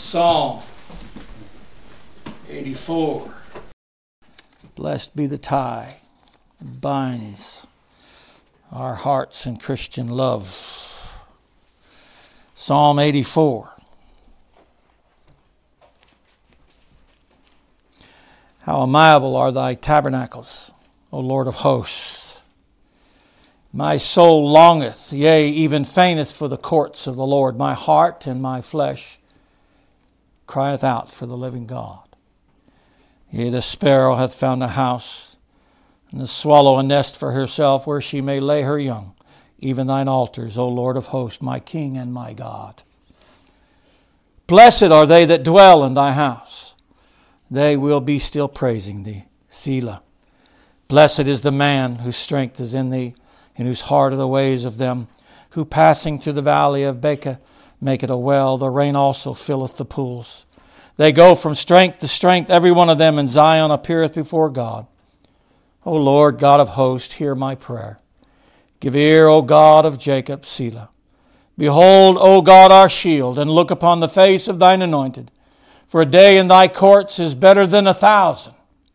Psalm 84. Blessed be the tie that binds our hearts in Christian love. Psalm 84. How amiable are thy tabernacles, O Lord of hosts. My soul longeth, yea, even fainteth for the courts of the Lord. My heart and my flesh crieth out for the living God. Yea, the sparrow hath found a house, and the swallow a nest for herself, where she may lay her young. Even thine altars, O Lord of hosts, my King and my God. Blessed are they that dwell in thy house. They will be still praising thee. Selah. Blessed is the man whose strength is in thee, in whose heart are the ways of them, who passing through the valley of Baca make it a well. The rain also filleth the pools. They go from strength to strength, every one of them, and Zion appeareth before God. O Lord God of hosts, hear my prayer. Give ear, O God of Jacob, Selah. Behold, O God, our shield, and look upon the face of thine anointed. For a day in thy courts is better than 1,000.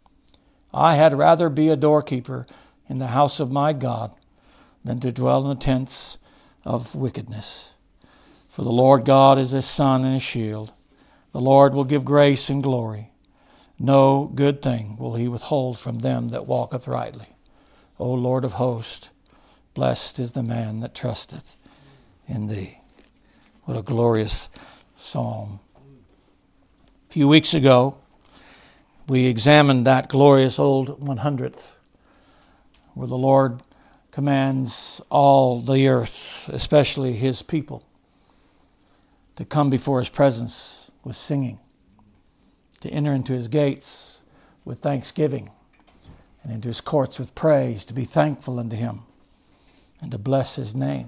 I had rather be a doorkeeper in the house of my God than to dwell in the tents of wickedness. For the Lord God is a sun and a shield. The Lord will give grace and glory. No good thing will he withhold from them that walk uprightly. O Lord of hosts, blessed is the man that trusteth in thee. What a glorious psalm. A few weeks ago, we examined that glorious old 100th, where the Lord commands all the earth, especially his people, to come before his presence with singing, to enter into his gates with thanksgiving, and into his courts with praise, to be thankful unto him, and to bless his name.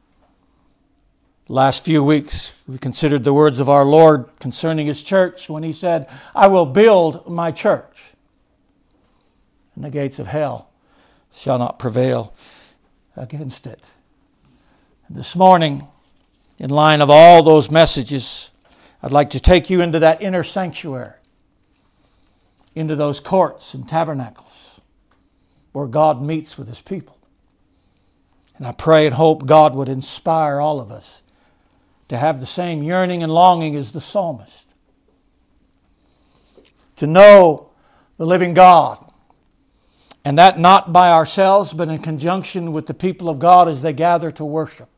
The last few weeks, we considered the words of our Lord concerning his church when he said, I will build my church, and the gates of hell shall not prevail against it. And this morning, in line of all those messages, I'd like to take you into that inner sanctuary, into those courts and tabernacles where God meets with his people. And I pray and hope God would inspire all of us to have the same yearning and longing as the psalmist, to know the living God, and that not by ourselves, but in conjunction with the people of God as they gather to worship.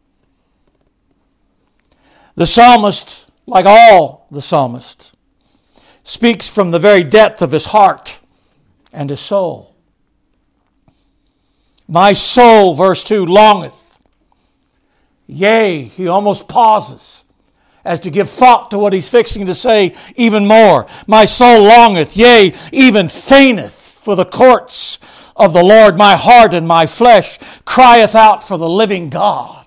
The psalmist, like all the psalmists, speaks from the very depth of his heart and his soul. My soul, verse 2, longeth. Yea, he almost pauses as to give thought to what he's fixing to say even more. My soul longeth, yea, even fainteth for the courts of the Lord. My heart and my flesh crieth out for the living God.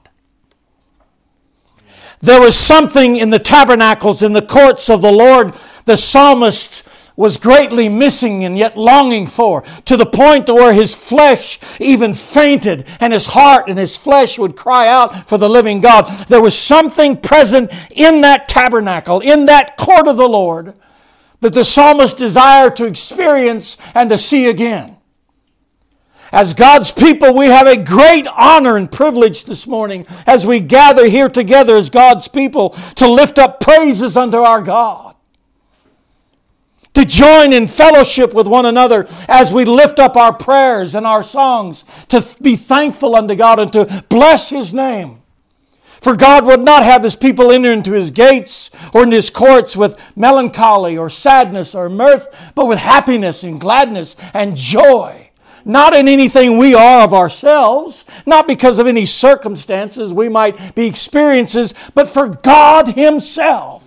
There was something in the tabernacles, in the courts of the Lord, the psalmist was greatly missing and yet longing for, to the point where his flesh even fainted, and his heart and his flesh would cry out for the living God. There was something present in that tabernacle, in that court of the Lord, that the psalmist desired to experience and to see again. As God's people, we have a great honor and privilege this morning as we gather here together as God's people to lift up praises unto our God, to join in fellowship with one another as we lift up our prayers and our songs, to be thankful unto God and to bless his name. For God would not have his people enter into his gates or into his courts with melancholy or sadness or mirth, but with happiness and gladness and joy. Not in anything we are of ourselves, not because of any circumstances we might be experiences, but for God himself.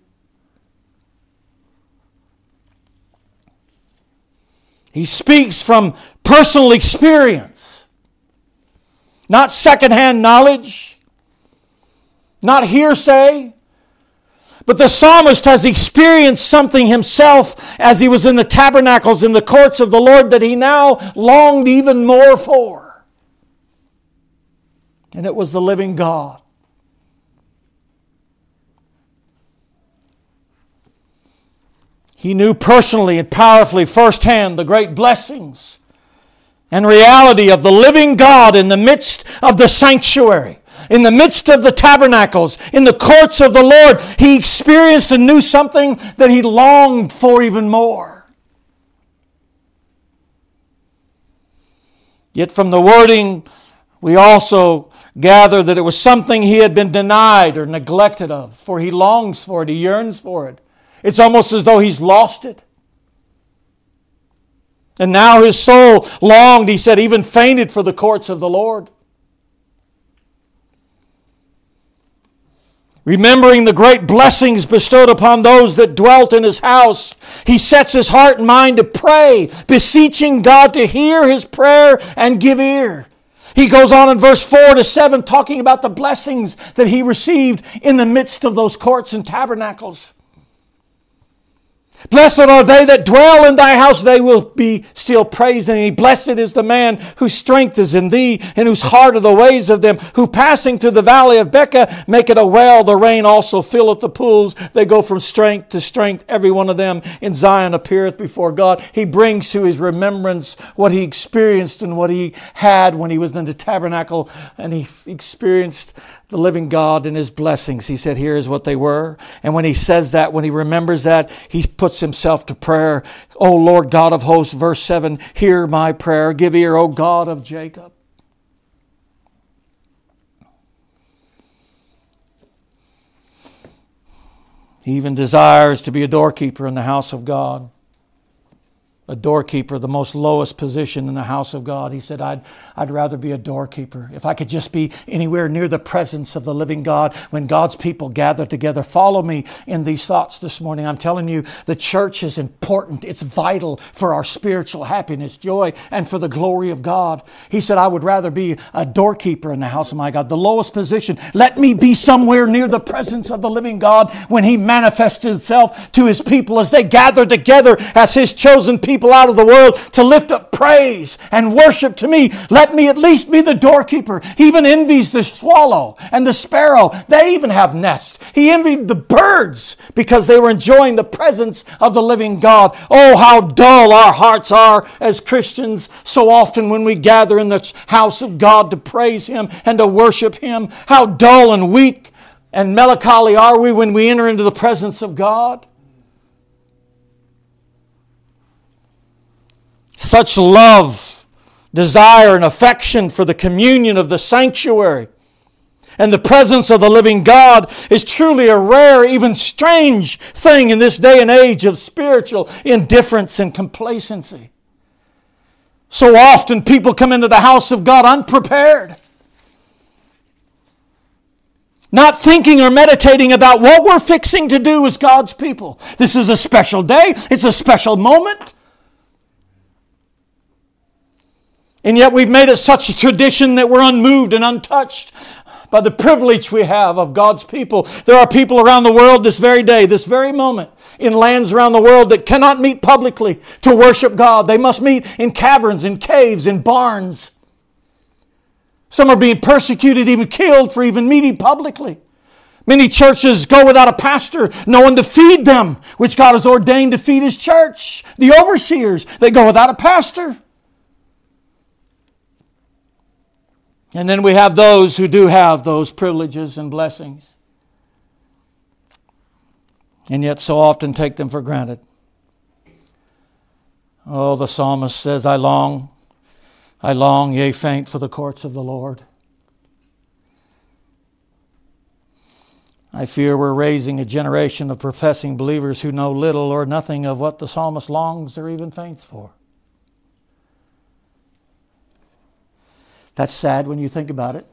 He speaks from personal experience, not secondhand knowledge, not hearsay, but the psalmist has experienced something himself as he was in the tabernacles, in the courts of the Lord, that he now longed even more for. And it was the living God. He knew personally and powerfully firsthand the great blessings and reality of the living God in the midst of the sanctuary, in the midst of the tabernacles, in the courts of the Lord. He experienced and knew something that he longed for even more. Yet from the wording, we also gather that it was something he had been denied or neglected of, for he longs for it, he yearns for it. It's almost as though he's lost it. And now his soul longed, he said, even fainted for the courts of the Lord. Remembering the great blessings bestowed upon those that dwelt in his house, he sets his heart and mind to pray, beseeching God to hear his prayer and give ear. He goes on in verse 4 to 7 talking about the blessings that he received in the midst of those courts and tabernacles. Blessed are they that dwell in thy house, they will be still praising thee. Blessed is the man whose strength is in thee, and whose heart are the ways of them, who passing through the valley of Becca make it a well. The rain also filleth the pools. They go from strength to strength. Every one of them in Zion appeareth before God. He brings to his remembrance what he experienced and what he had when he was in the tabernacle, and he experienced the living God and his blessings. He said, here is what they were. And when he says that, when he remembers that, he puts himself to prayer. O Lord God of hosts, verse 7, hear my prayer. Give ear, O God of Jacob. He even desires to be a doorkeeper in the house of God. A doorkeeper, the most lowest position in the house of God. He said, I'd rather be a doorkeeper. If I could just be anywhere near the presence of the living God when God's people gather together. Follow me in these thoughts this morning. I'm telling you, the church is important. It's vital for our spiritual happiness, joy, and for the glory of God. He said, I would rather be a doorkeeper in the house of my God. The lowest position. Let me be somewhere near the presence of the living God when he manifests himself to his people as they gather together as his chosen people out of the world to lift up praise and worship to me. Let me at least be the doorkeeper. He even envies the swallow and the sparrow. They even have nests. He envied the birds because they were enjoying the presence of the living God. Oh, how dull our hearts are as Christians so often when we gather in the house of God to praise him and to worship him. How dull and weak and melancholy are we when we enter into the presence of God. Such love, desire, and affection for the communion of the sanctuary and the presence of the living God is truly a rare, even strange thing in this day and age of spiritual indifference and complacency. So often people come into the house of God unprepared, not thinking or meditating about what we're fixing to do as God's people. This is a special day. It's a special moment. And yet we've made it such a tradition that we're unmoved and untouched by the privilege we have of God's people. There are people around the world this very day, this very moment, in lands around the world that cannot meet publicly to worship God. They must meet in caverns, in caves, in barns. Some are being persecuted, even killed for even meeting publicly. Many churches go without a pastor, no one to feed them, which God has ordained to feed his church. The overseers, they go without a pastor. And then we have those who do have those privileges and blessings, and yet so often take them for granted. Oh, the psalmist says, I long, yea, faint for the courts of the Lord. I fear we're raising a generation of professing believers who know little or nothing of what the psalmist longs or even faints for. That's sad when you think about it.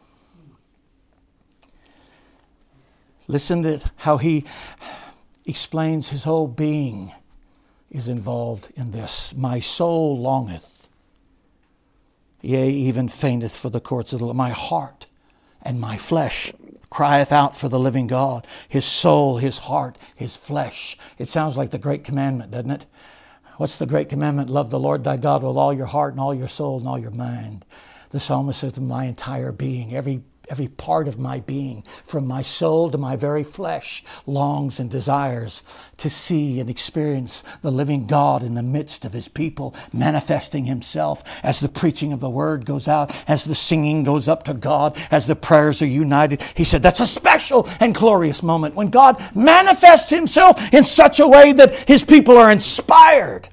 Listen to how he explains his whole being is involved in this. My soul longeth, yea, even fainteth for the courts of the Lord. My heart and my flesh crieth out for the living God. His soul, his heart, his flesh. It sounds like the great commandment, doesn't it? What's the great commandment? Love the Lord thy God with all your heart and all your soul and all your mind. The psalmist says, my entire being, every Every part of my being, from my soul to my very flesh, longs and desires to see and experience the living God in the midst of His people, manifesting Himself as the preaching of the Word goes out, as the singing goes up to God, as the prayers are united. He said that's a special and glorious moment when God manifests Himself in such a way that His people are inspired.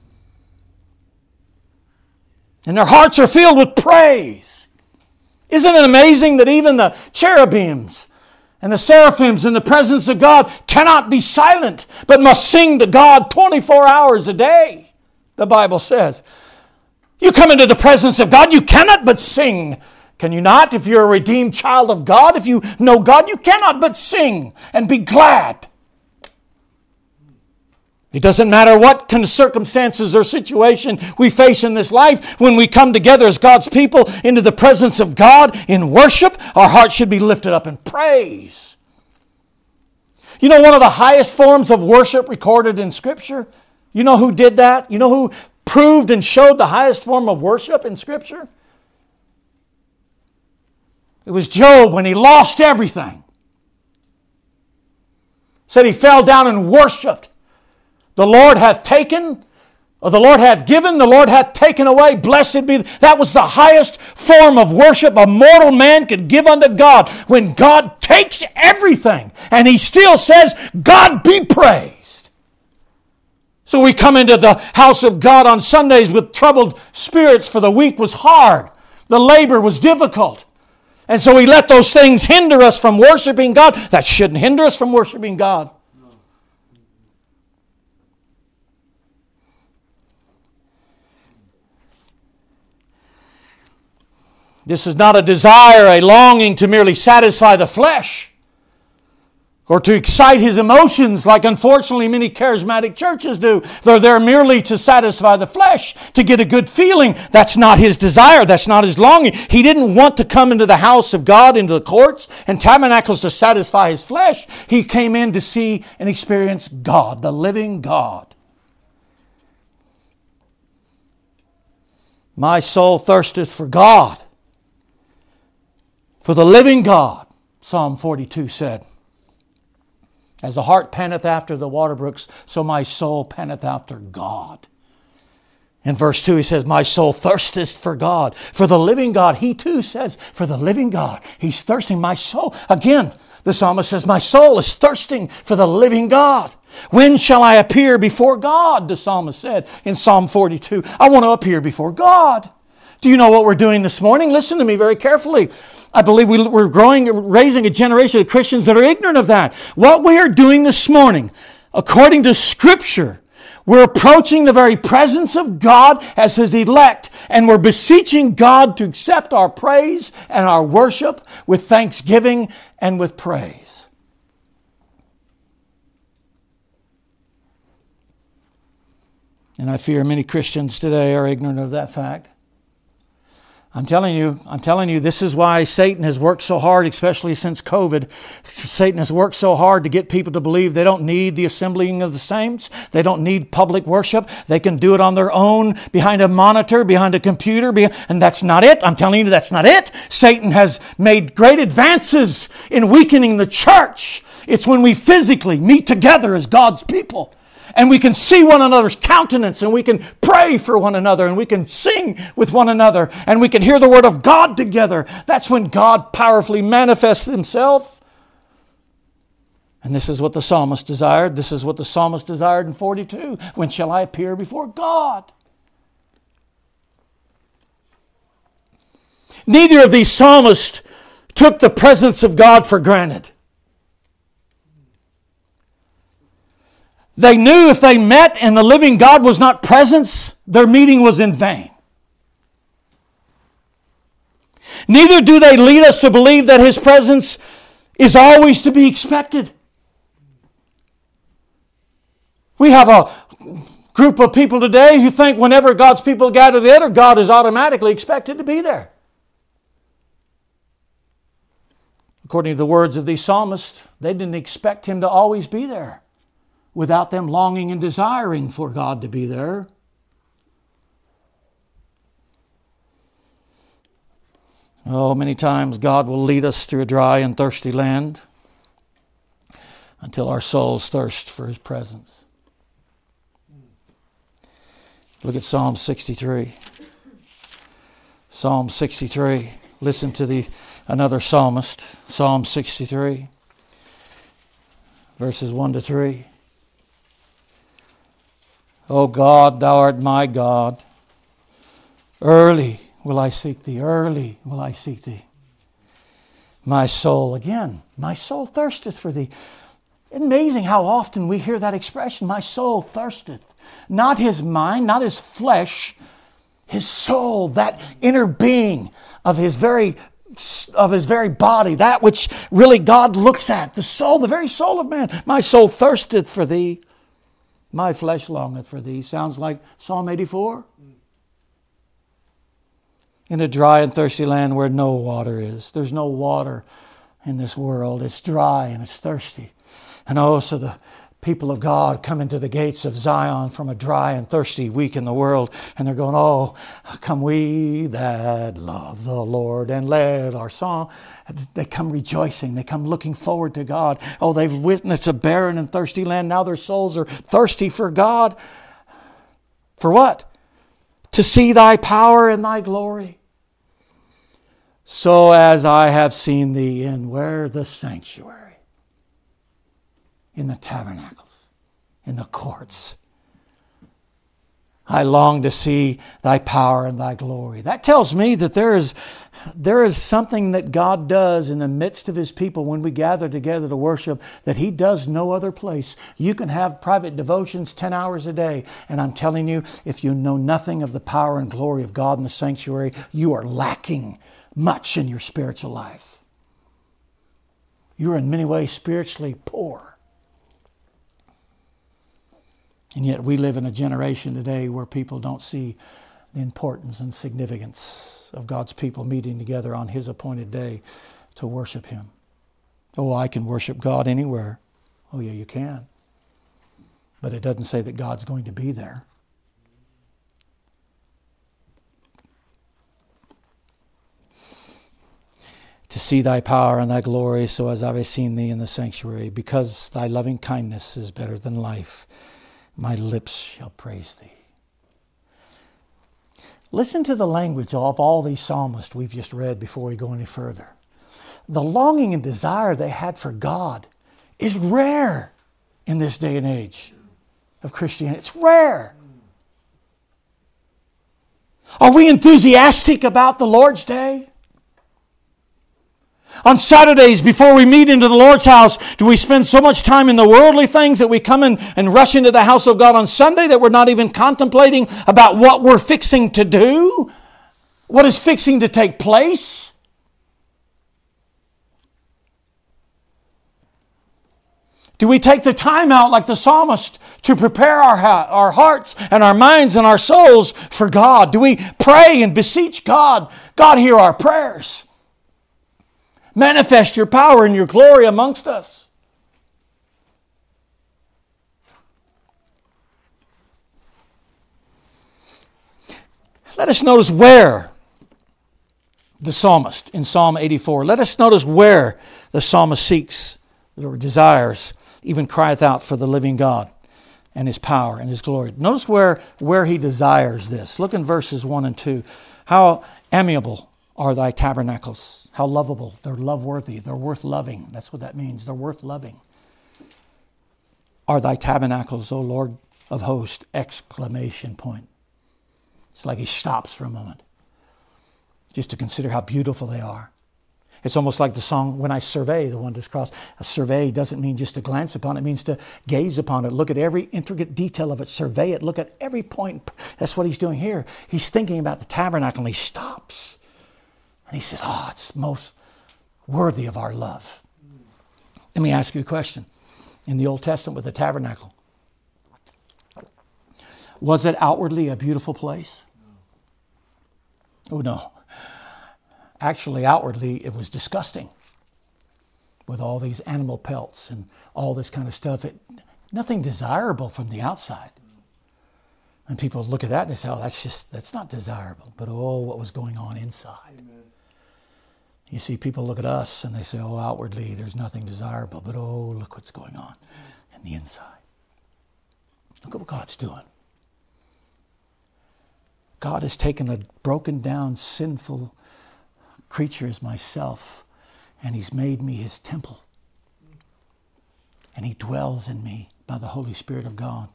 And their hearts are filled with praise. Isn't it amazing that even the cherubims and the seraphims in the presence of God cannot be silent, but must sing to God 24 hours a day? The Bible says. You come into the presence of God, you cannot but sing. Can you not? If you're a redeemed child of God, if you know God, you cannot but sing and be glad. It doesn't matter what kind of circumstances or situation we face in this life. When we come together as God's people into the presence of God in worship, our hearts should be lifted up in praise. You know one of the highest forms of worship recorded in Scripture? You know who did that? You know who proved and showed the highest form of worship in Scripture? It was Job when he lost everything. Said he fell down and worshiped. The Lord hath taken, or the Lord hath given, the Lord hath taken away. Blessed be. That was the highest form of worship a mortal man could give unto God. When God takes everything and He still says, God be praised. So we come into the house of God on Sundays with troubled spirits, for the week was hard. The labor was difficult. And so we let those things hinder us from worshiping God. That shouldn't hinder us from worshiping God. This is not a desire, a longing to merely satisfy the flesh or to excite his emotions like unfortunately many charismatic churches do. They're there merely to satisfy the flesh, to get a good feeling. That's not his desire. That's not his longing. He didn't want to come into the house of God, into the courts and tabernacles to satisfy his flesh. He came in to see and experience God, the living God. My soul thirsteth for God, for the living God, Psalm 42 said. As the heart panteth after the water brooks, so my soul panteth after God. In verse 2 he says, my soul thirsteth for God, for the living God. He too says, for the living God. He's thirsting. My soul, again, the psalmist says, my soul is thirsting for the living God. When shall I appear before God? The psalmist said in Psalm 42. I want to appear before God. Do you know what we're doing this morning? Listen to me very carefully. I believe we're raising a generation of Christians that are ignorant of that. What we are doing this morning, according to Scripture, we're approaching the very presence of God as His elect, and we're beseeching God to accept our praise and our worship with thanksgiving and with praise. And I fear many Christians today are ignorant of that fact. I'm telling you, this is why Satan has worked so hard, especially since COVID. Satan has worked so hard to get people to believe they don't need the assembling of the saints. They don't need public worship. They can do it on their own, behind a monitor, behind a computer, and that's not it. I'm telling you, that's not it. Satan has made great advances in weakening the church. It's when we physically meet together as God's people, and we can see one another's countenance, and we can pray for one another, and we can sing with one another, and we can hear the Word of God together. That's when God powerfully manifests Himself. And this is what the psalmist desired. This is what the psalmist desired in 42. When shall I appear before God? Neither of these psalmists took the presence of God for granted. They knew if they met and the living God was not present, their meeting was in vain. Neither do they lead us to believe that His presence is always to be expected. We have a group of people today who think whenever God's people gather together, God is automatically expected to be there. According to the words of these psalmists, they didn't expect Him to always be there, without them longing and desiring for God to be there. Oh, many times God will lead us through a dry and thirsty land until our souls thirst for His presence. Look at Psalm 63. Psalm 63. Listen to another psalmist. Psalm 63, verses 1 to 3. O God, Thou art my God. Early will I seek Thee. Early will I seek Thee. My soul, again, my soul thirsteth for Thee. Amazing how often we hear that expression, my soul thirsteth. Not his mind, not his flesh, his soul, that inner being of his very body, that which really God looks at, the soul, the very soul of man. My soul thirsteth for Thee. My flesh longeth for Thee. Sounds like Psalm 84. In a dry and thirsty land where no water is. There's no water in this world. It's dry and it's thirsty. And so the people of God come into the gates of Zion from a dry and thirsty week in the world. And they're going, oh, come we that love the Lord and let our song. They come rejoicing. They come looking forward to God. Oh, they've witnessed a barren and thirsty land. Now their souls are thirsty for God. For what? To see Thy power and Thy glory. So as I have seen Thee in where? The sanctuary. In the tabernacles, in the courts. I long to see Thy power and Thy glory. That tells me that there is something that God does in the midst of His people when we gather together to worship that He does no other place. You can have private devotions 10 hours a day, and I'm telling you, if you know nothing of the power and glory of God in the sanctuary, you are lacking much in your spiritual life. You're in many ways spiritually poor. And yet we live in a generation today where people don't see the importance and significance of God's people meeting together on His appointed day to worship Him. Oh, I can worship God anywhere. Oh, yeah, you can. But it doesn't say that God's going to be there. To see Thy power and Thy glory, so as I have seen Thee in the sanctuary, because Thy loving kindness is better than life. My lips shall praise Thee. Listen to the language of all these psalmists we've just read before we go any further. The longing and desire they had for God is rare in this day and age of Christianity. It's rare. Are we enthusiastic about the Lord's Day? On Saturdays, before we meet into the Lord's house, do we spend so much time in the worldly things that we come in and rush into the house of God on Sunday that we're not even contemplating about what we're fixing to do? What is fixing to take place? Do we take the time out like the psalmist to prepare our hearts and our minds and our souls for God? Do we pray and beseech God? God, hear our prayers. Manifest Your power and Your glory amongst us. Let us notice where the psalmist, in Psalm 84, let us notice where the psalmist seeks or desires, even crieth out for the living God and His power and His glory. Notice where he desires this. Look in verses 1 and 2. How amiable are Thy tabernacles. How lovable. They're love-worthy. They're worth loving. That's what that means. They're worth loving. Are Thy tabernacles, O Lord of hosts! Exclamation point. It's like he stops for a moment just to consider how beautiful they are. It's almost like the song, When I Survey the Wondrous Cross. A survey doesn't mean just to glance upon it. It means to gaze upon it. Look at every intricate detail of it. Survey it. Look at every point. That's what he's doing here. He's thinking about the tabernacle and he stops. And he says, it's most worthy of our love. Let me ask you a question. In the Old Testament with the tabernacle, was it outwardly a beautiful place? Oh, no. Actually, outwardly, it was disgusting with all these animal pelts and all this kind of stuff. Nothing desirable from the outside. And people look at that and they say, that's not desirable. But what was going on inside? Amen. You see, people look at us and they say, oh, outwardly there's nothing desirable, but oh, look what's going on in the inside. Look at what God's doing. God has taken a broken down, sinful creature as myself, and He's made me His temple. And He dwells in me by the Holy Spirit of God.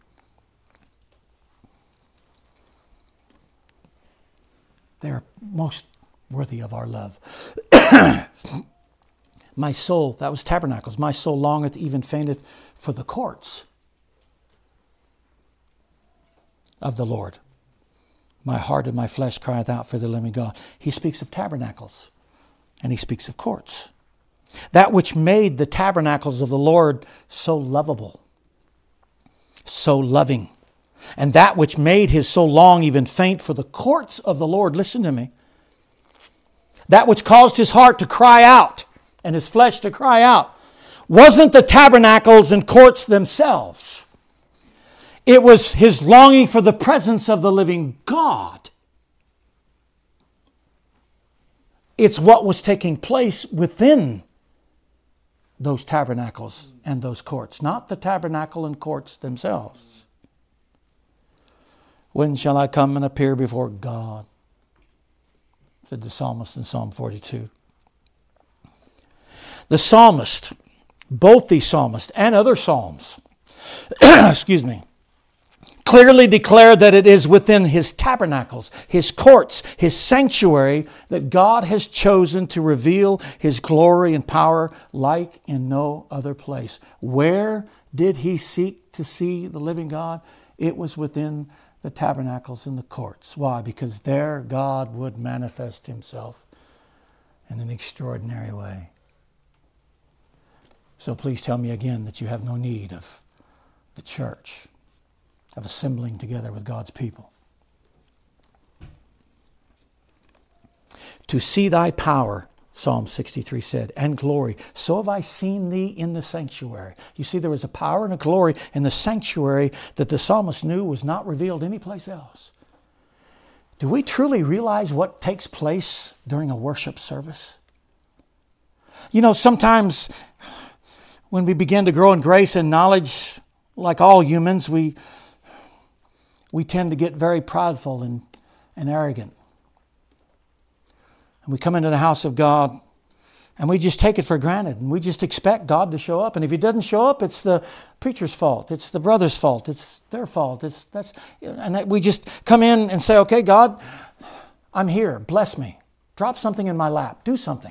They're most worthy of our love. My soul, that was tabernacles. My soul longeth, even fainteth for the courts of the Lord. My heart and my flesh crieth out for the living God. He speaks of tabernacles and He speaks of courts. That which made the tabernacles of the Lord so lovable, so loving, and that which made His soul long, even faint for the courts of the Lord. Listen to me. That which caused His heart to cry out and His flesh to cry out wasn't the tabernacles and courts themselves. It was His longing for the presence of the living God. It's what was taking place within those tabernacles and those courts, not the tabernacle and courts themselves. When shall I come and appear before God? Said the psalmist in Psalm 42. The psalmist, both these psalmists and other psalms, clearly declare that it is within His tabernacles, His courts, His sanctuary that God has chosen to reveal His glory and power like in no other place. Where did He seek to see the living God? It was within the tabernacles and the courts. Why? Because there God would manifest Himself in an extraordinary way. So please tell me again that you have no need of the church, of assembling together with God's people. To see Thy power, Psalm 63 said, and glory, so have I seen Thee in the sanctuary. You see, there was a power and a glory in the sanctuary that the psalmist knew was not revealed anyplace else. Do we truly realize what takes place during a worship service? You know, sometimes when we begin to grow in grace and knowledge, like all humans, we tend to get very prideful and arrogant. And we come into the house of God and we just take it for granted. And we just expect God to show up. And if He doesn't show up, it's the preacher's fault. It's the brother's fault. It's their fault. And we just come in and say, okay, God, I'm here. Bless me. Drop something in my lap. Do something.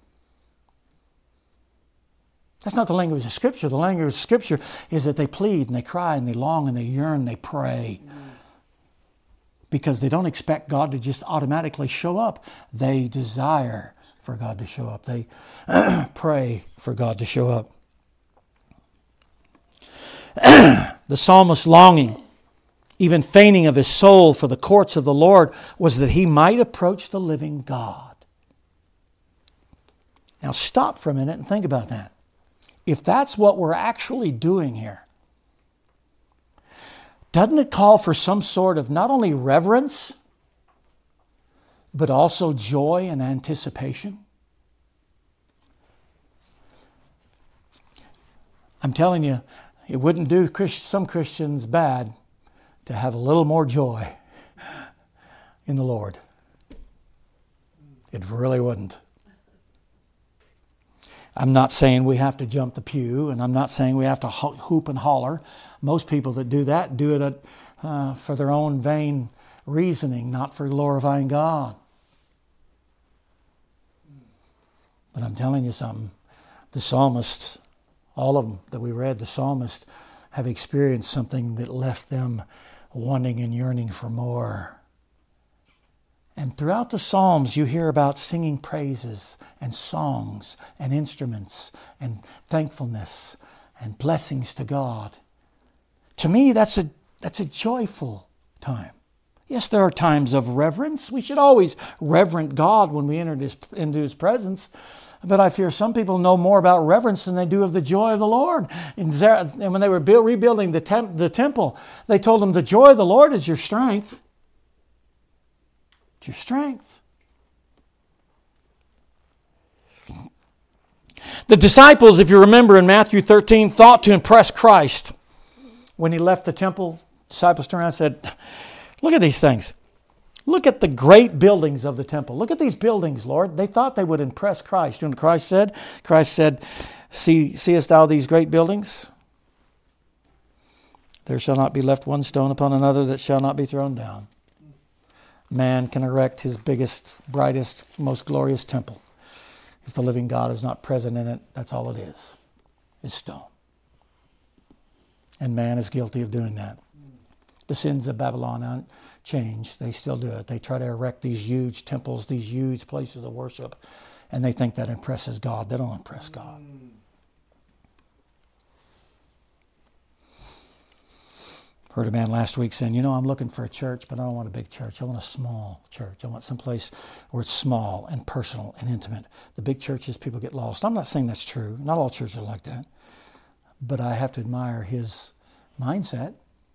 That's not the language of Scripture. The language of Scripture is that they plead and they cry and they long and they yearn and they pray. Because they don't expect God to just automatically show up. They desire for God to show up. They pray for God to show up. The psalmist's longing, even fainting of his soul for the courts of the Lord, was that he might approach the living God. Now stop for a minute and think about that. If that's what we're actually doing here, doesn't it call for some sort of not only reverence, but also joy and anticipation? I'm telling you, it wouldn't do some Christians bad to have a little more joy in the Lord. It really wouldn't. I'm not saying we have to jump the pew, and I'm not saying we have to hoop and holler. Most people that do that do it for their own vain reasoning, not for glorifying God. But I'm telling you something. The psalmist, all of them that we read, the psalmist have experienced something that left them wanting and yearning for more. And throughout the Psalms, you hear about singing praises and songs and instruments and thankfulness and blessings to God. To me, that's a joyful time. Yes, there are times of reverence. We should always reverence God when we enter into His presence. But I fear some people know more about reverence than they do of the joy of the Lord. And when they were rebuilding the temple, they told them the joy of the Lord is your strength. It's your strength. The disciples, if you remember in Matthew 13, thought to impress Christ. When he left the temple, disciples turned around and said, look at these things. Look at the great buildings of the temple. Look at these buildings, Lord. They thought they would impress Christ. You know what Christ said, seest thou these great buildings? There shall not be left one stone upon another that shall not be thrown down. Man can erect his biggest, brightest, most glorious temple. If the living God is not present in it, that's all it is stone. And man is guilty of doing that. The sins of Babylon aren't changed. They still do it. They try to erect these huge temples, these huge places of worship, and they think that impresses God. They don't impress God. Heard a man last week saying, I'm looking for a church, but I don't want a big church. I want a small church. I want someplace where it's small and personal and intimate. The big churches, people get lost. I'm not saying that's true. Not all churches are like that. But I have to admire his mindset.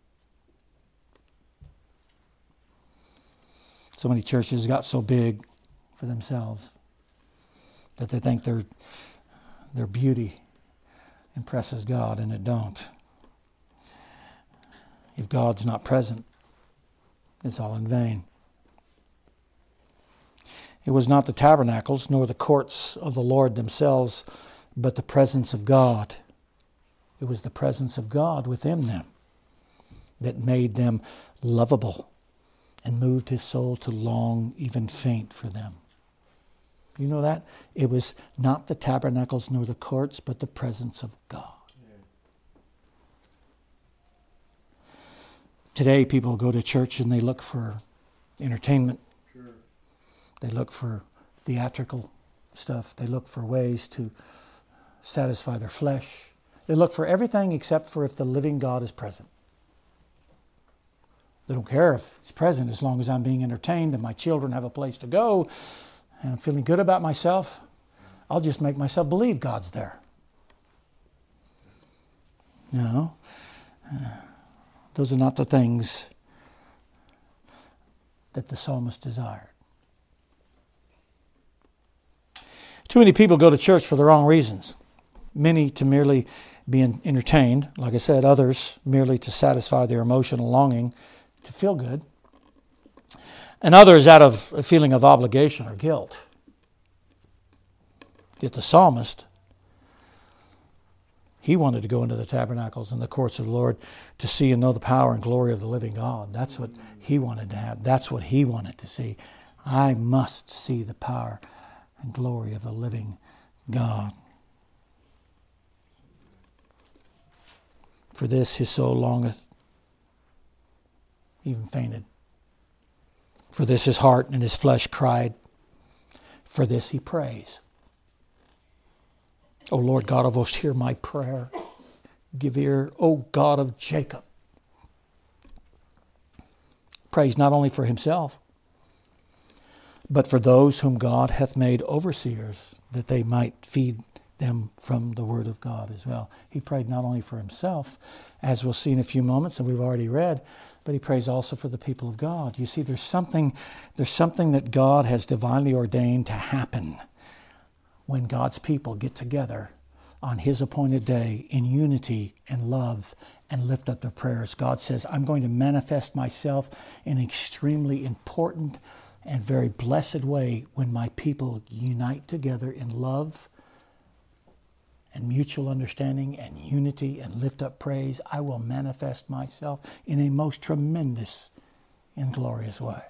So many churches got so big for themselves that they think their beauty impresses God, and it don't. If God's not present, it's all in vain. It was not the tabernacles nor the courts of the Lord themselves, but the presence of God. It was the presence of God within them that made them lovable and moved his soul to long, even faint for them. You know that? It was not the tabernacles nor the courts, but the presence of God. Today, people go to church and they look for entertainment. Sure. They look for theatrical stuff. They look for ways to satisfy their flesh. They look for everything except for if the living God is present. They don't care if He's present as long as I'm being entertained and my children have a place to go and I'm feeling good about myself. I'll just make myself believe God's there. No. Those are not the things that the psalmist desired. Too many people go to church for the wrong reasons. Many to merely be entertained, like I said, others merely to satisfy their emotional longing to feel good, and others out of a feeling of obligation or guilt. Yet the psalmist, he wanted to go into the tabernacles and the courts of the Lord to see and know the power and glory of the living God. That's what he wanted to have. That's what he wanted to see. I must see the power and glory of the living God. For this his soul longeth, even fainted. For this his heart and his flesh cried. For this he prays. O Lord God of hosts, hear my prayer. Give ear, O God of Jacob. Prays not only for himself, but for those whom God hath made overseers, that they might feed them from the word of God as well. He prayed not only for himself, as we'll see in a few moments, and we've already read, but he prays also for the people of God. You see, there's something that God has divinely ordained to happen when God's people get together on his appointed day in unity and love and lift up their prayers. God says, I'm going to manifest myself in an extremely important and very blessed way when my people unite together in love and mutual understanding and unity and lift up praise. I will manifest myself in a most tremendous and glorious way.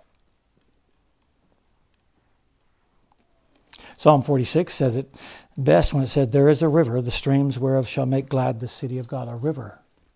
Psalm 46 says it best when it said, there is a river, the streams whereof shall make glad the city of God. A river.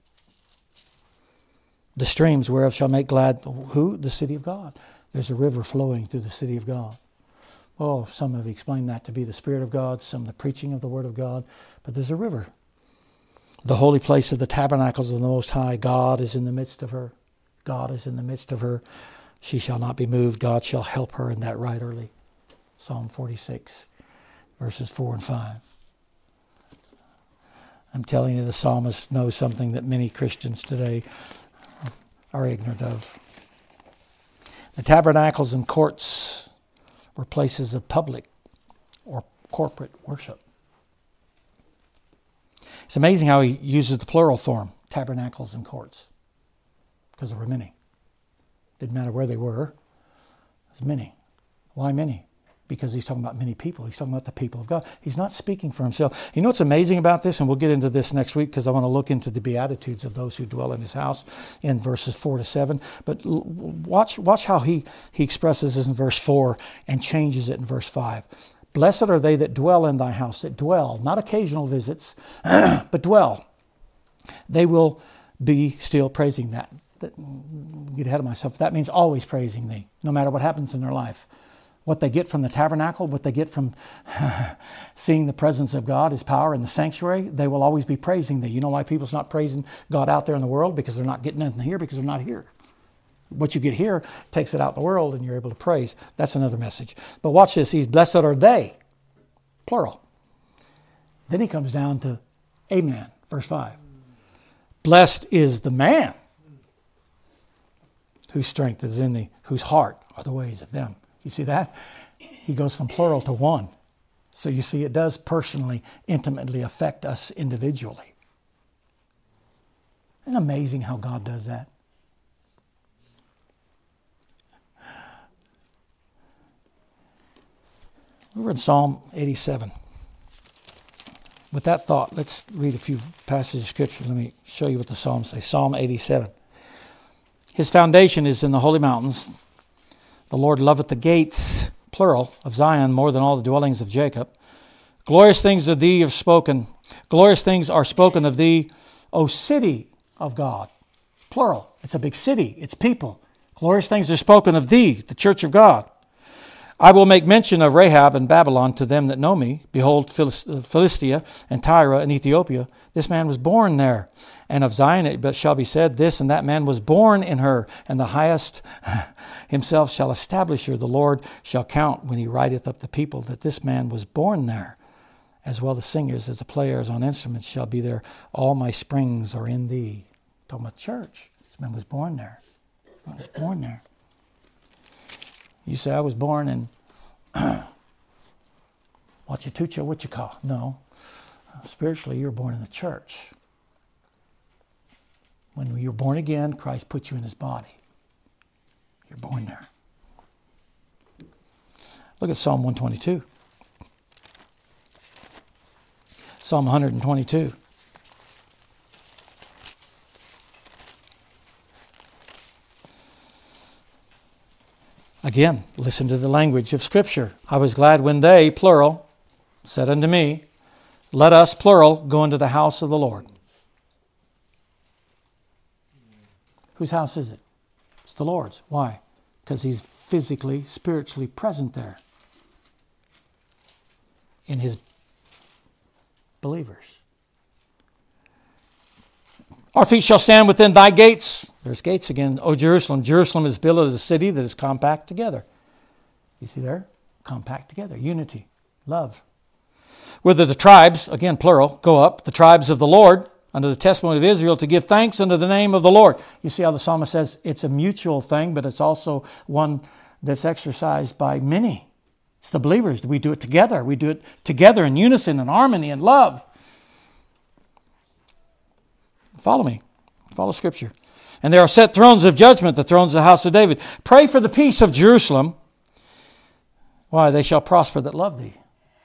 The streams whereof shall make glad who? The city of God. There's a river flowing through the city of God. Oh, some have explained that to be the Spirit of God, some the preaching of the Word of God, but there's a river. The holy place of the tabernacles of the Most High, God is in the midst of her. God is in the midst of her. She shall not be moved. God shall help her in that right early. Psalm 46, verses 4 and 5. I'm telling you, the psalmist knows something that many Christians today are ignorant of. The tabernacles and courts were places of public or corporate worship. It's amazing how he uses the plural form, tabernacles and courts, because there were many. Didn't matter where they were. It was many. Why many? Because he's talking about many people. He's talking about the people of God. He's not speaking for himself. You know what's amazing about this? And we'll get into this next week because I want to look into the Beatitudes of those who dwell in his house in verses 4 to 7. But watch how he expresses this in verse 4 and changes it in verse 5. Blessed are they that dwell in thy house, that dwell, not occasional visits, but dwell. They will be still praising that. Get ahead of myself. That means always praising thee, no matter what happens in their life. What they get from the tabernacle, what they get from seeing the presence of God, his power in the sanctuary, they will always be praising thee. You know why people's not praising God out there in the world? Because they're not getting nothing here, because they're not here. What you get here takes it out in the world and you're able to praise. That's another message. But watch this. He's blessed are they, plural. Then he comes down to amen, verse 5. Blessed is the man whose strength is in thee, whose heart are the ways of them. You see that? He goes from plural to one. So you see, it does personally, intimately affect us individually. Isn't it amazing how God does that? We're in Psalm 87. With that thought, let's read a few passages of Scripture. Let me show you what the Psalms say. Psalm 87. His foundation is in the holy mountains. The Lord loveth the gates, plural, of Zion more than all the dwellings of Jacob. Glorious things of thee have spoken. Glorious things are spoken of thee, O city of God. Plural. It's a big city. It's people. Glorious things are spoken of thee, the church of God. I will make mention of Rahab and Babylon to them that know me. Behold, Philistia and Tyre and Ethiopia. This man was born there. And of Zion it shall be said, this and that man was born in her. And the highest himself shall establish her. The Lord shall count when he writeth up the people that this man was born there. As well the singers as the players on instruments shall be there. All my springs are in thee. Talking about church. This man was born there. He was born there. You say, I was born in Wachitucha, Wichita. No. Spiritually, you were born in the church. When you're born again, Christ put you in his body. You're born there. Look at Psalm 122. Psalm 122. Again, listen to the language of Scripture. I was glad when they, plural, said unto me, let us, plural, go into the house of the Lord. Whose house is it? It's the Lord's. Why? Because he's physically, spiritually present there in his believers. Our feet shall stand within thy gates. There's gates again. O Jerusalem. Jerusalem is built as a city that is compact together. You see there? Compact together. Unity. Love. Whither the tribes, again plural, go up, the tribes of the Lord, under the testimony of Israel, to give thanks unto the name of the Lord. You see how the psalmist says it's a mutual thing, but it's also one that's exercised by many. It's the believers. We do it together. We do it together in unison and harmony and love. Follow me. Follow Scripture. And there are set thrones of judgment, the thrones of the house of David. Pray for the peace of Jerusalem. Why? They shall prosper that love thee.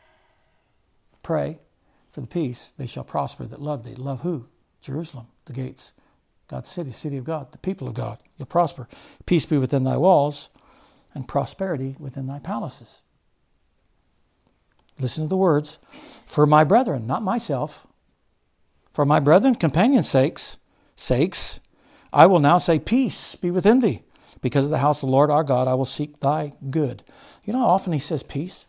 Pray for the peace. They shall prosper that love thee. Love who? Jerusalem, the gates. God's city, city of God, the people of God. You'll prosper. Peace be within thy walls and prosperity within thy palaces. Listen to the words. For my brethren, not myself. For my brethren, companions' sakes, I will now say, peace be within thee. Because of the house of the Lord our God, I will seek thy good. You know how often he says peace?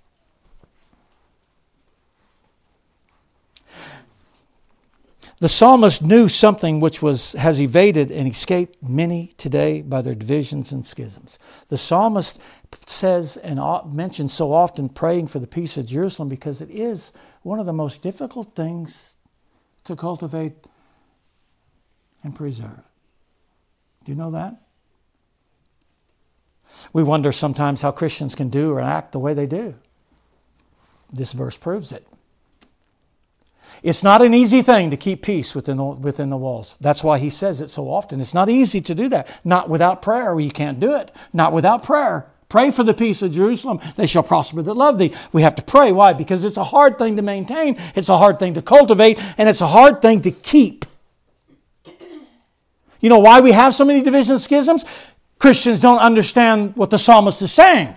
The psalmist knew something which has evaded and escaped many today by their divisions and schisms. The psalmist says and mentions so often praying for the peace of Jerusalem because it is one of the most difficult things to cultivate and preserve. Do you know that? We wonder sometimes how Christians can do or act the way they do. This verse proves it. It's not an easy thing to keep peace within the walls. That's why he says it so often. It's not easy to do that. Not without prayer. You can't do it. Not without prayer. Pray for the peace of Jerusalem. They shall prosper that love thee. We have to pray. Why? Because it's a hard thing to maintain. It's a hard thing to cultivate. And it's a hard thing to keep. You know why we have so many divisions and schisms? Christians don't understand what the psalmist is saying.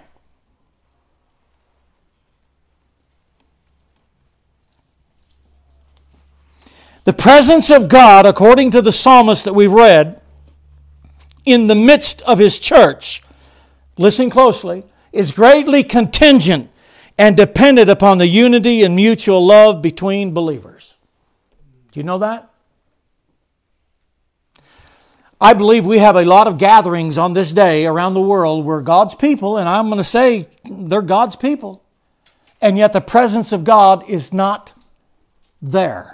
The presence of God, according to the psalmist that we've read, in the midst of His church, listen closely, is greatly contingent and dependent upon the unity and mutual love between believers. Do you know that? I believe we have a lot of gatherings on this day around the world where God's people, and I'm going to say they're God's people, and yet the presence of God is not there.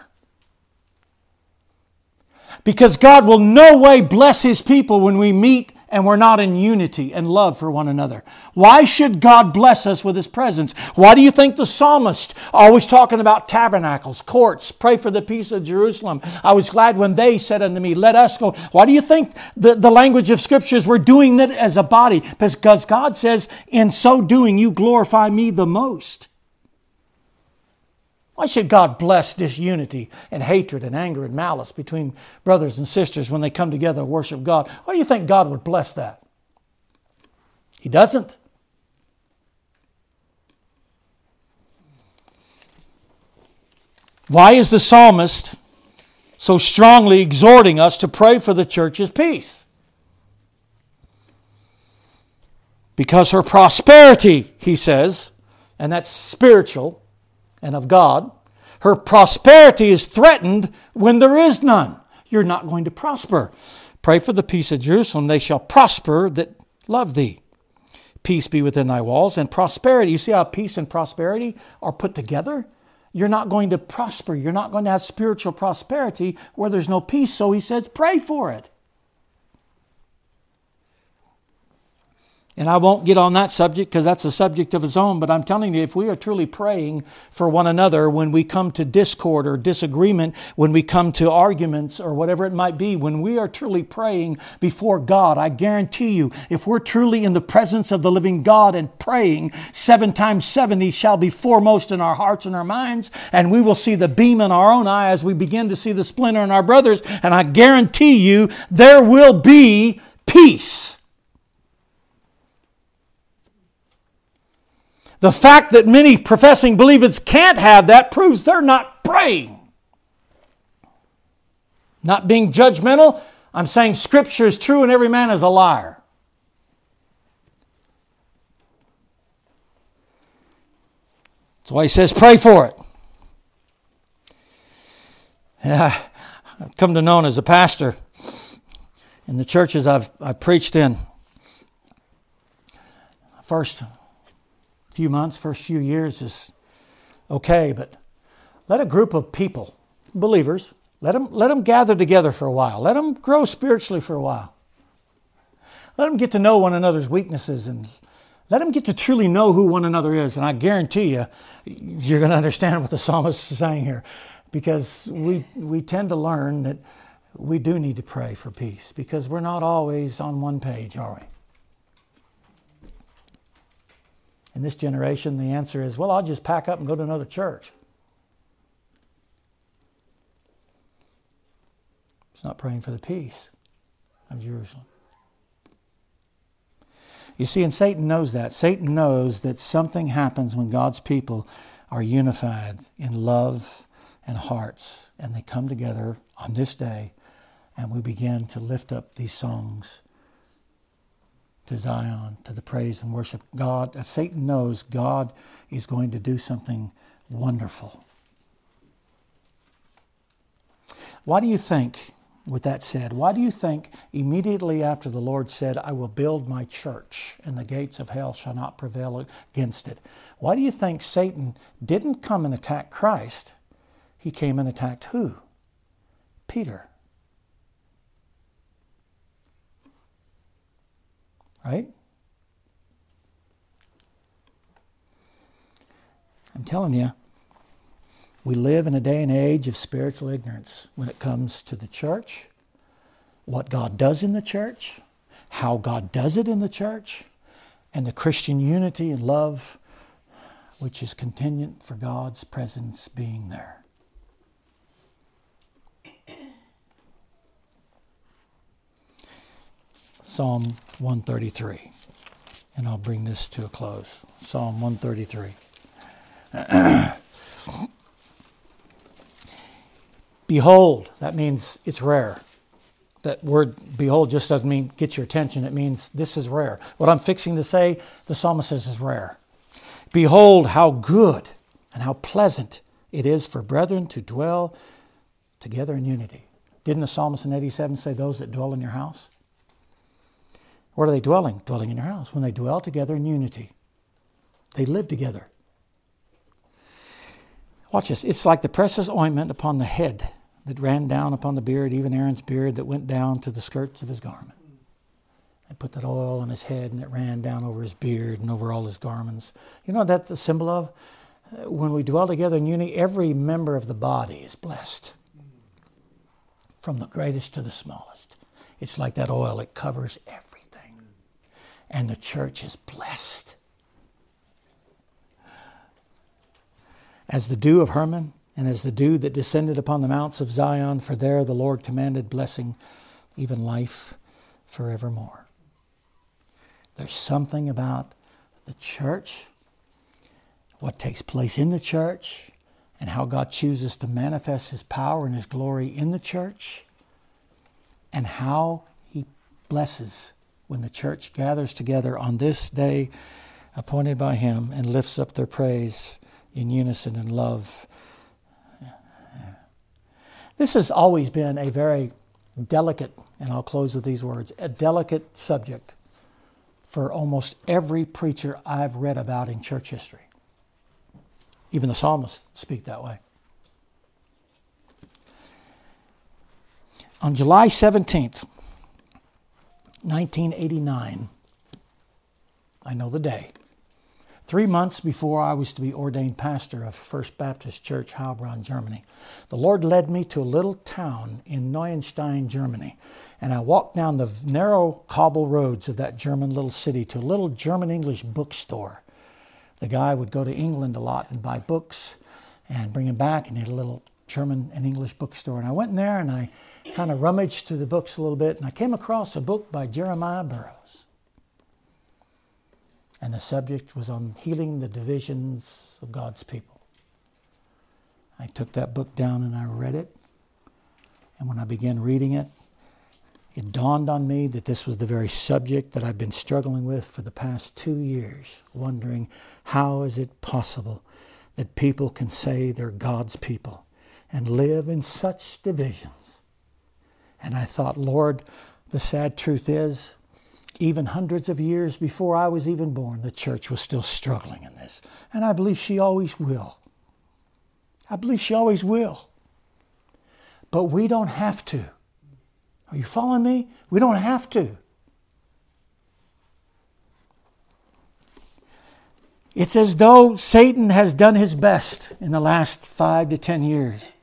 Because God will no way bless His people when we meet and we're not in unity and love for one another. Why should God bless us with His presence? Why do you think the psalmist always talking about tabernacles, courts, pray for the peace of Jerusalem? I was glad when they said unto me, let us go. Why do you think the language of Scriptures, we're doing that as a body? Because God says, in so doing, you glorify me the most. Why should God bless disunity and hatred and anger and malice between brothers and sisters when they come together to worship God? Why do you think God would bless that? He doesn't. Why is the psalmist so strongly exhorting us to pray for the church's peace? Because her prosperity, he says, and that's spiritual, and of God, her prosperity is threatened when there is none. You're not going to prosper. Pray for the peace of Jerusalem. They shall prosper that love thee. Peace be within thy walls and prosperity. You see how peace and prosperity are put together? You're not going to prosper. You're not going to have spiritual prosperity where there's no peace. So he says, pray for it. And I won't get on that subject because that's a subject of its own, but I'm telling you, if we are truly praying for one another when we come to discord or disagreement, when we come to arguments or whatever it might be, when we are truly praying before God, I guarantee you, if we're truly in the presence of the living God and praying, 7 times 70 shall be foremost in our hearts and our minds, and we will see the beam in our own eye as we begin to see the splinter in our brothers, and I guarantee you, there will be peace. The fact that many professing believers can't have that proves they're not praying. Not being judgmental, I'm saying Scripture is true and every man is a liar. That's why he says pray for it. I've come to know as a pastor in the churches I've preached in. First few months, first few years is okay, but let a group of people, believers, let them gather together for a while. Let them grow spiritually for a while. Let them get to know one another's weaknesses and let them get to truly know who one another is. And I guarantee you, you're going to understand what the psalmist is saying here, because we tend to learn that we do need to pray for peace because we're not always on one page, are we? In this generation, the answer is, well, I'll just pack up and go to another church. It's not praying for the peace of Jerusalem. You see, and Satan knows that. Satan knows that something happens when God's people are unified in love and hearts, and they come together on this day, and we begin to lift up these songs to Zion, to the praise and worship God. As Satan knows God is going to do something wonderful. Why do you think, with that said, why do you think immediately after the Lord said, I will build my church and the gates of hell shall not prevail against it? Why do you think Satan didn't come and attack Christ? He came and attacked who? Peter. Right? I'm telling you, We live in a day and age of spiritual ignorance when it comes to the church, what God does in the church, how God does it in the church, and the Christian unity and love which is contingent for God's presence being there. Psalm 133. And I'll bring this to a close. Psalm 133. Behold, that means it's rare. That word behold just doesn't mean get your attention. It means this is rare. What I'm fixing to say, the psalmist says is rare. Behold how good and how pleasant it is for brethren to dwell together in unity. Didn't the psalmist in 87 say those that dwell in your house? Where are they dwelling? Dwelling in your house. When they dwell together in unity. They live together. Watch this. It's like the precious ointment upon the head that ran down upon the beard, even Aaron's beard that went down to the skirts of his garment. They put that oil on his head and it ran down over his beard and over all his garments. You know what that's a symbol of? When we dwell together in unity, every member of the body is blessed. From the greatest to the smallest. It's like that oil, it covers everything. And the church is blessed. As the dew of Hermon, and as the dew that descended upon the mounts of Zion, for there the Lord commanded blessing, even life forevermore. There's something about the church, what takes place in the church, and how God chooses to manifest His power and His glory in the church, and how He blesses when the church gathers together on this day appointed by Him and lifts up their praise in unison and love. This has always been a very delicate, and I'll close with these words, a delicate subject for almost every preacher I've read about in church history. Even the psalmists speak that way. On July 17th, 1989, I know the day, 3 months before I was to be ordained pastor of First Baptist Church, Heilbronn, Germany, the Lord led me to a little town in Neuenstein, Germany. And I walked down the narrow cobble roads of that German little city to a little German-English bookstore. The guy would go to England a lot and buy books and bring them back, and he had a little German and English bookstore. And I went in there and I kind of rummaged through the books a little bit, and I came across a book by Jeremiah Burroughs. And the subject was on healing the divisions of God's people. I took that book down and I read it. And when I began reading it, it dawned on me that this was the very subject that I've been struggling with for the past 2 years, wondering how is it possible that people can say they're God's people and live in such divisions. And I thought, Lord, the sad truth is, even hundreds of years before I was even born, the church was still struggling in this. And I believe she always will. I believe she always will. But we don't have to. Are you following me? We don't have to. It's as though Satan has done his best in the last 5 to 10 years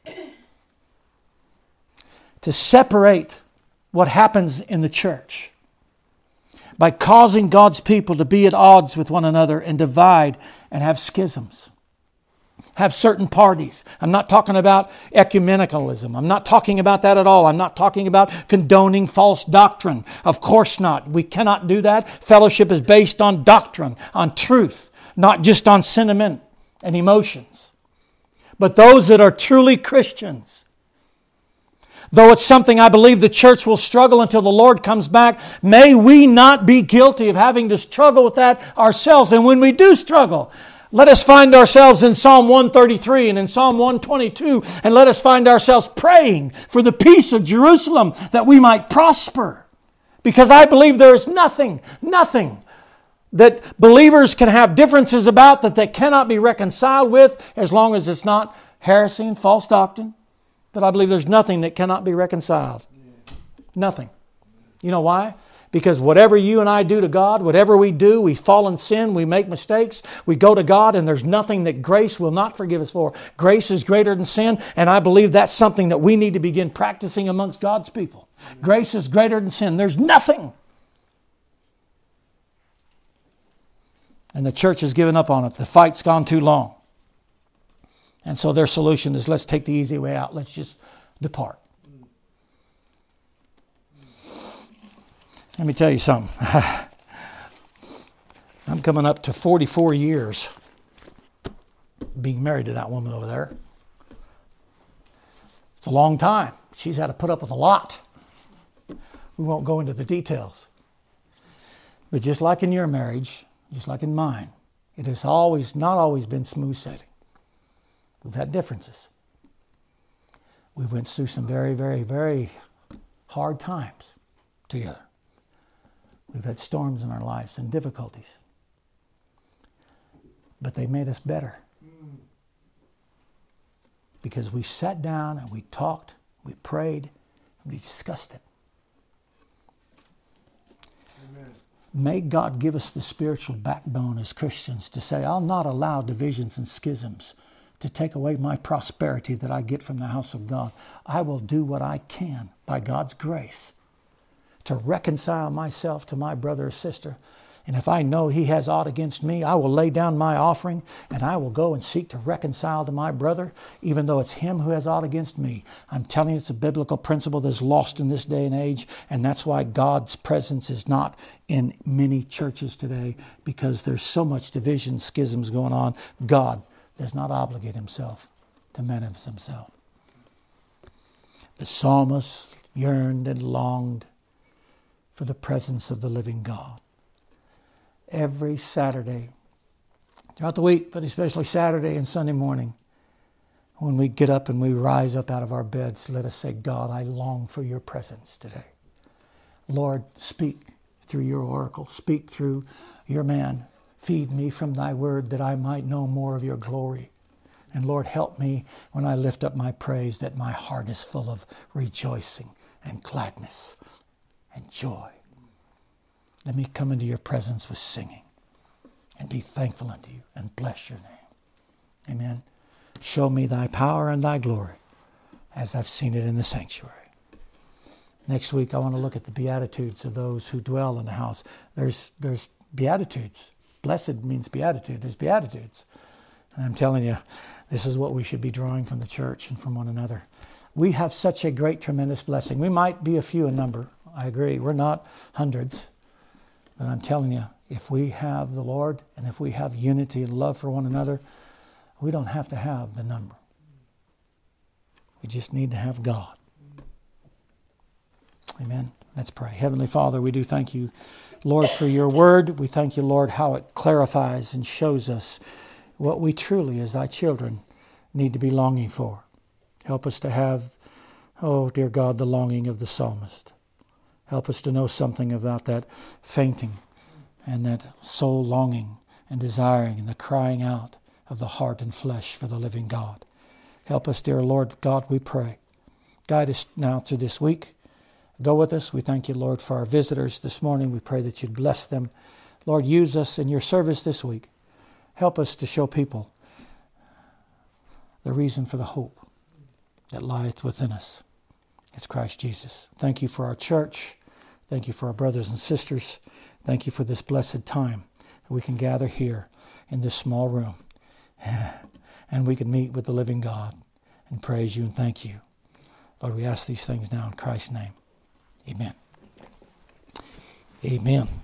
to separate what happens in the church by causing God's people to be at odds with one another and divide and have schisms. Have certain parties. I'm not talking about ecumenicalism. I'm not talking about that at all. I'm not talking about condoning false doctrine. Of course not. We cannot do that. Fellowship is based on doctrine, on truth, not just on sentiment and emotions. But those that are truly Christians, though it's something I believe the church will struggle until the Lord comes back, may we not be guilty of having to struggle with that ourselves. And when we do struggle, let us find ourselves in Psalm 133 and in Psalm 122, and let us find ourselves praying for the peace of Jerusalem that we might prosper. Because I believe there is nothing that believers can have differences about that they cannot be reconciled with as long as it's not heresy and false doctrine. But I believe there's nothing that cannot be reconciled. Nothing. You know why? Because whatever you and I do to God, whatever we do, we fall in sin, we make mistakes, we go to God, and there's nothing that grace will not forgive us for. Grace is greater than sin, and I believe that's something that we need to begin practicing amongst God's people. Grace is greater than sin. There's nothing. And the church has given up on it. The fight's gone too long. And so their solution is, let's take the easy way out. Let's just depart. Let me tell you something. I'm coming up to 44 years being married to that woman over there. It's a long time. She's had to put up with a lot. We won't go into the details. But just like in your marriage, just like in mine, it has not always been smooth sailing. We've had differences. We went through some very, very, very hard times together. We've had storms in our lives and difficulties. But they made us better. Because we sat down and we talked, we prayed, and we discussed it. Amen. May God give us the spiritual backbone as Christians to say, I'll not allow divisions and schisms to take away my prosperity that I get from the house of God. I will do what I can by God's grace to reconcile myself to my brother or sister. And if I know he has aught against me, I will lay down my offering and I will go and seek to reconcile to my brother, even though it's him who has aught against me. I'm telling you, it's a biblical principle that's lost in this day and age, and that's why God's presence is not in many churches today, because there's so much division, schisms going on. God does not obligate himself to manifest himself. The psalmist yearned and longed for the presence of the living God. Every Saturday, throughout the week, but especially Saturday and Sunday morning, when we get up and we rise up out of our beds, let us say, God, I long for your presence today. Lord, speak through your oracle. Speak through your man. Feed me from thy word that I might know more of your glory. And Lord, help me when I lift up my praise, that my heart is full of rejoicing and gladness and joy. Let me come into your presence with singing and be thankful unto you and bless your name. Amen. Show me thy power and thy glory as I've seen it in the sanctuary. Next week, I want to look at the beatitudes of those who dwell in the house. There's beatitudes. Blessed means beatitude. There's beatitudes. And I'm telling you, this is what we should be drawing from the church and from one another. We have such a great, tremendous blessing. We might be a few in number. I agree. We're not hundreds. But I'm telling you, if we have the Lord and if we have unity and love for one another, we don't have to have the number. We just need to have God. Amen. Let's pray. Heavenly Father, we do thank you, Lord, for your word. We thank you, Lord, how it clarifies and shows us what we truly, as thy children, need to be longing for. Help us to have, oh dear God, the longing of the psalmist. Help us to know something about that fainting and that soul longing and desiring and the crying out of the heart and flesh for the living God. Help us, dear Lord God, we pray. Guide us now through this week. Go with us. We thank you, Lord, for our visitors this morning. We pray that you'd bless them. Lord, use us in your service this week. Help us to show people the reason for the hope that lieth within us. It's Christ Jesus. Thank you for our church. Thank you for our brothers and sisters. Thank you for this blessed time that we can gather here in this small room and we can meet with the living God and praise you and thank you. Lord, we ask these things now in Christ's name. Amen. Amen.